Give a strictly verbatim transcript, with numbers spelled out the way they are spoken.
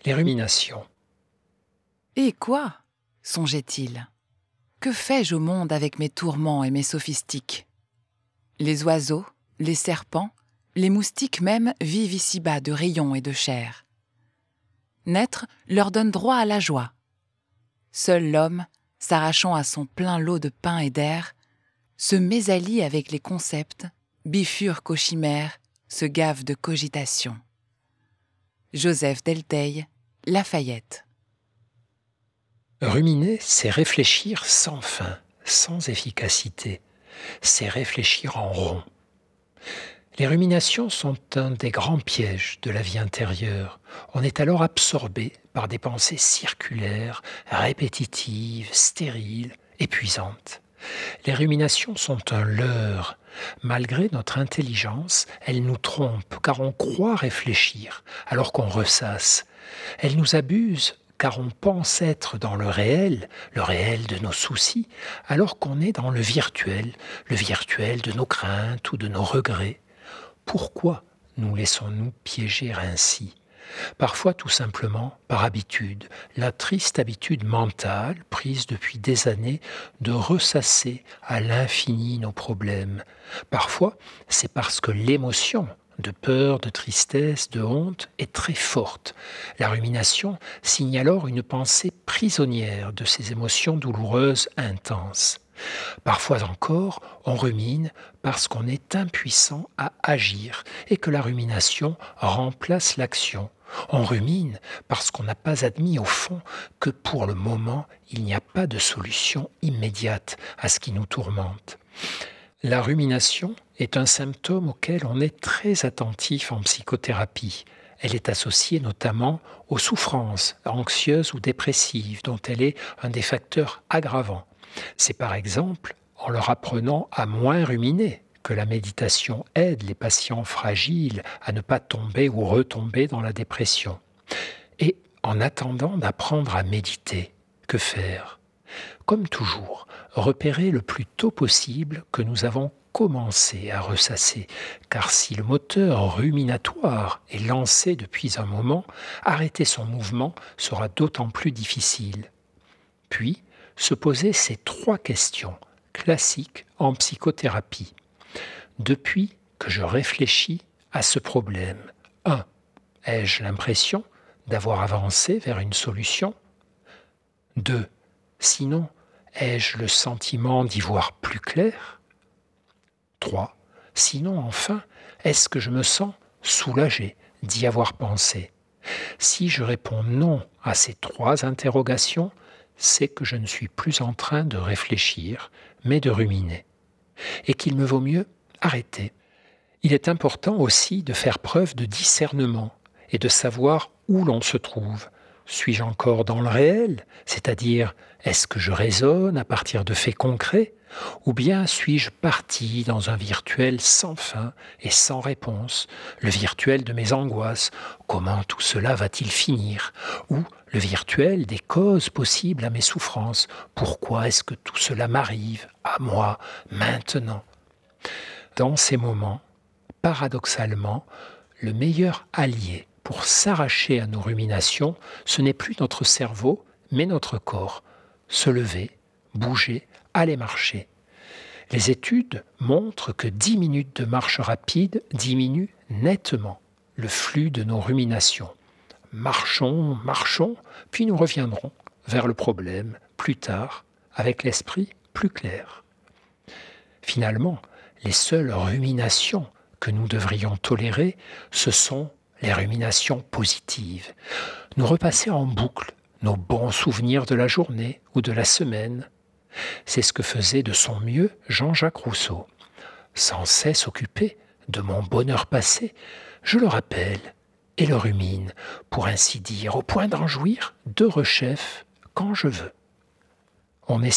Les ruminations. Et quoi ? Songeait-il. Que fais-je au monde avec mes tourments et mes sophistiques ? Les oiseaux, les serpents, les moustiques même vivent ici-bas de rayons et de chair. Naître leur donne droit à la joie. Seul l'homme, s'arrachant à son plein lot de pain et d'air, se mésallie avec les concepts, bifurque aux chimères, se gave de cogitations. Joseph Delteil, Lafayette. Ruminer, c'est réfléchir sans fin, sans efficacité. C'est réfléchir en rond. Les ruminations sont un des grands pièges de la vie intérieure. On est alors absorbé par des pensées circulaires, répétitives, stériles, épuisantes. Les ruminations sont un leurre. Malgré notre intelligence, elles nous trompent car on croit réfléchir alors qu'on ressasse. Elles nous abusent car on pense être dans le réel, le réel de nos soucis, alors qu'on est dans le virtuel, le virtuel de nos craintes ou de nos regrets. Pourquoi nous laissons-nous piéger ainsi ? Parfois tout simplement par habitude, la triste habitude mentale, prise depuis des années, de ressasser à l'infini nos problèmes. Parfois, c'est parce que l'émotion de peur, de tristesse, de honte est très forte. La rumination signe alors une pensée prisonnière de ces émotions douloureuses intenses. Parfois encore, on rumine parce qu'on est impuissant à agir et que la rumination remplace l'action. On rumine parce qu'on n'a pas admis au fond que pour le moment, il n'y a pas de solution immédiate à ce qui nous tourmente. La rumination est un symptôme auquel on est très attentif en psychothérapie. Elle est associée notamment aux souffrances anxieuses ou dépressives, dont elle est un des facteurs aggravants. C'est par exemple en leur apprenant à moins ruminer que la méditation aide les patients fragiles à ne pas tomber ou retomber dans la dépression. Et en attendant d'apprendre à méditer, que faire ? Comme toujours, repérer le plus tôt possible que nous avons commencé à ressasser, car si le moteur ruminatoire est lancé depuis un moment, arrêter son mouvement sera d'autant plus difficile. Puis, se poser ces trois questions classiques en psychothérapie. Depuis que je réfléchis à ce problème, un. Ai-je l'impression d'avoir avancé vers une solution ? deux. Sinon, ai-je le sentiment d'y voir plus clair ? trois. Sinon, enfin, est-ce que je me sens soulagé d'y avoir pensé ? Si je réponds non à ces trois interrogations, c'est que je ne suis plus en train de réfléchir, mais de ruminer. Et qu'il me vaut mieux arrêter. Il est important aussi de faire preuve de discernement et de savoir où l'on se trouve. Suis-je encore dans le réel, c'est-à-dire est-ce que je raisonne à partir de faits concrets, ou bien suis-je parti dans un virtuel sans fin et sans réponse, le virtuel de mes angoisses, comment tout cela va-t-il finir, ou le virtuel des causes possibles à mes souffrances, pourquoi est-ce que tout cela m'arrive, à moi, maintenant ? Dans ces moments, paradoxalement, le meilleur allié pour s'arracher à nos ruminations, ce n'est plus notre cerveau, mais notre corps. Se lever, bouger, aller marcher. Les études montrent que dix minutes de marche rapide diminuent nettement le flux de nos ruminations. Marchons, marchons, puis nous reviendrons vers le problème plus tard, avec l'esprit plus clair. Finalement, les seules ruminations que nous devrions tolérer, ce sont les ruminations positives. Nous repasser en boucle nos bons souvenirs de la journée ou de la semaine. C'est ce que faisait de son mieux Jean-Jacques Rousseau. Sans cesse occupé de mon bonheur passé, je le rappelle et le rumine, pour ainsi dire, au point d'en jouir de rechef quand je veux. On essaie ?